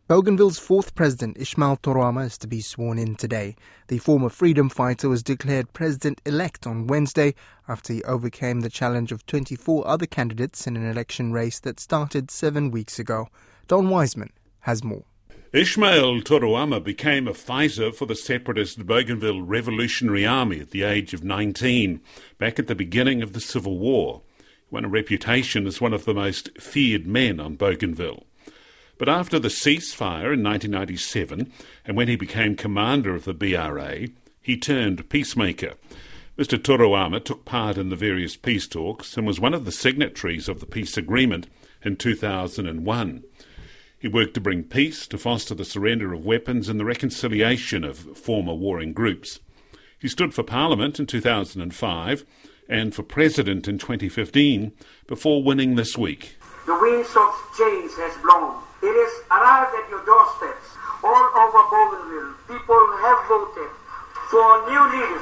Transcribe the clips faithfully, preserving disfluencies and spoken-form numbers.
Bougainville's fourth president, Ismail Toroama, is to be sworn in today. The former freedom fighter was declared president-elect on Wednesday after he overcame the challenge of twenty-four other candidates in an election race that started seven weeks ago. Don Wiseman has more. Ismail Toroama became a fighter for the separatist Bougainville Revolutionary Army at the age of nineteen, back at the beginning of the Civil War. He won a reputation as one of the most feared men on Bougainville. But after the ceasefire in nineteen ninety-seven, and when he became commander of the B R A, he turned peacemaker. Mister Toroama took part in the various peace talks and was one of the signatories of the peace agreement in two thousand one. He worked to bring peace, to foster the surrender of weapons and the reconciliation of former warring groups. He stood for Parliament in two thousand five and for President in twenty fifteen, before winning this week. The winds of change has blown. It has arrived at your doorsteps. All over Bougainville, people have voted for new leaders.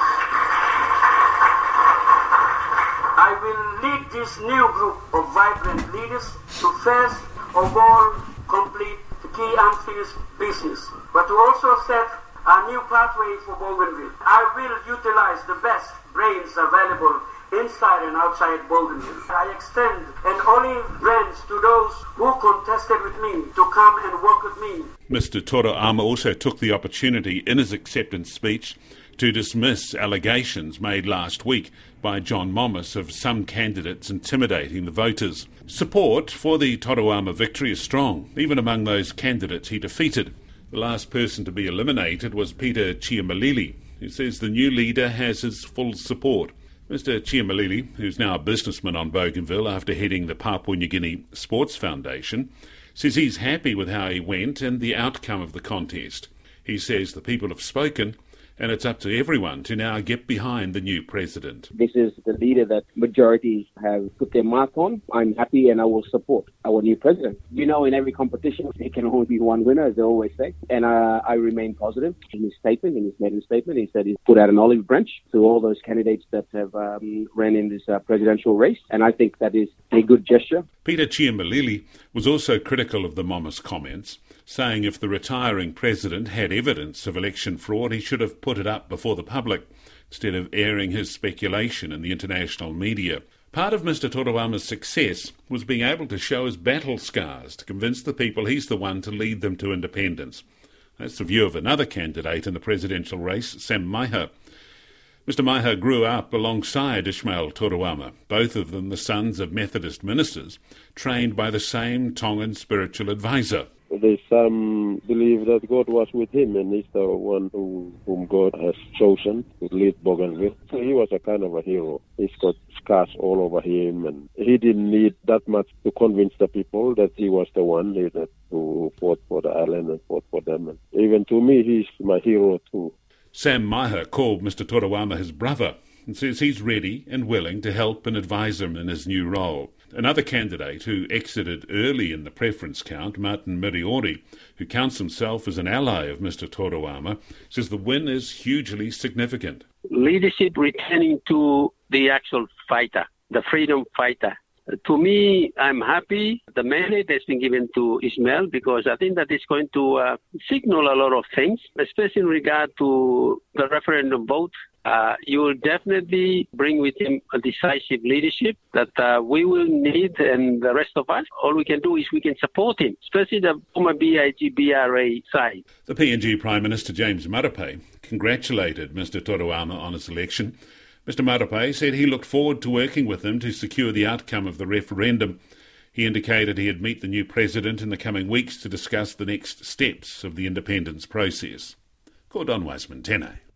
I will lead this new group of vibrant leaders to first of all complete the key unfinished business, but to also set a new pathway for Bougainville. I will utilize the best brains available inside and outside Bougainville. I extend an olive branch to those who contested with me to come and work with me. Mister Toroama also took the opportunity in his acceptance speech to dismiss allegations made last week by John Momus of some candidates intimidating the voters. Support for the Toroama victory is strong, even among those candidates he defeated. The last person to be eliminated was Peter Chiamalili, who says the new leader has his full support. Mister Chiamalili, who's now a businessman on Bougainville after heading the Papua New Guinea Sports Foundation, says he's happy with how he went and the outcome of the contest. He says the people have spoken, and it's up to everyone to now get behind the new president. This is the leader that majority have put their mark on. I'm happy and I will support our new president. You know, in every competition, there can only be one winner, as they always say. And uh, I remain positive. In his statement, in his maiden statement, he said he put out an olive branch to all those candidates that have um, ran in this uh, presidential race. And I think that is a good gesture. Peter Chiamalili was also critical of the Momus comments, saying if the retiring president had evidence of election fraud, he should have put it up before the public, instead of airing his speculation in the international media. Part of Mister Toroama's success was being able to show his battle scars to convince the people he's the one to lead them to independence. That's the view of another candidate in the presidential race, Sam Maiha. Mister Maiha grew up alongside Ismail Toroama, both of them the sons of Methodist ministers, trained by the same Tongan spiritual advisor. There's some believe that God was with him and he's the one who, whom God has chosen to lead Bougainville. So he was a kind of a hero. He's got scars all over him and he didn't need that much to convince the people that he was the one that who fought for the island and fought for them. And even to me, he's my hero too. Sam Maiha called Mister Toroama his brother and says he's ready and willing to help and advise him in his new role. Another candidate who exited early in the preference count, Martin Miriori, who counts himself as an ally of Mister Toroama, says the win is hugely significant. Leadership returning to the actual fighter, the freedom fighter. To me, I'm happy the mandate has been given to Ismail because I think that it's going to uh, signal a lot of things, especially in regard to the referendum vote. Uh, you will definitely bring with him a decisive leadership that uh, we will need, and the rest of us, all we can do is we can support him, especially the former B I G B R A side. The P N G Prime Minister James Marape congratulated Mister Toroama on his election. Mister Marape said he looked forward to working with him to secure the outcome of the referendum. He indicated he'd meet the new president in the coming weeks to discuss the next steps of the independence process. Don Wiseman, ten A.